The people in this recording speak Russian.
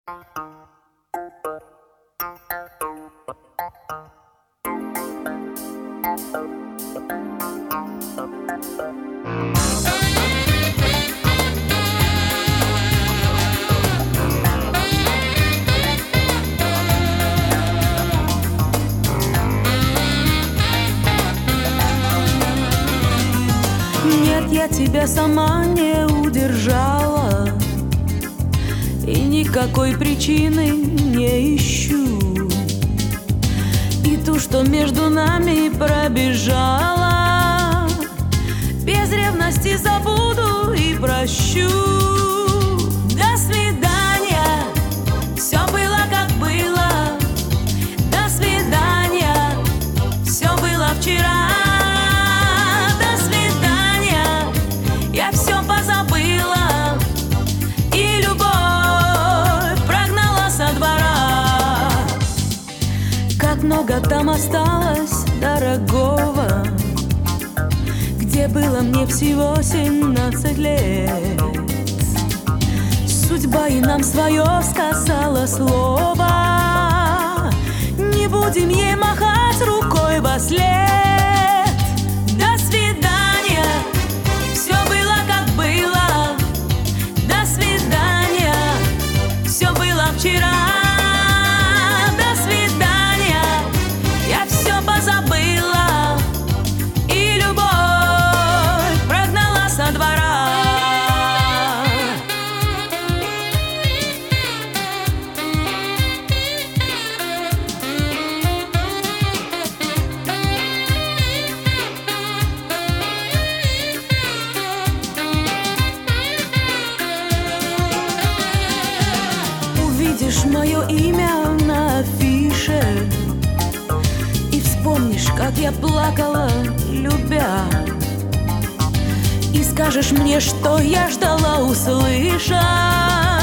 Нет, я тебя сама не удержала, и никакой причины не ищу. И ту, что между нами пробежала, без ревности забуду и прощу. До свидания, все было как было. До свидания, все было вчера. До свидания, я все позабыла, и любовь прогнала со двора. Как много там осталось дорогого, где было мне всего 17 лет. Судьба и нам свое сказала слово, не будем ей махать рукой во след. До свидания, все было как было. До свидания, все было вчера. До свидания, я все позабыла, и любовь прогнала со двора. Увидишь мое имя на афише и вспомнишь, как я плакала, любя, и скажешь мне, что я ждала услышать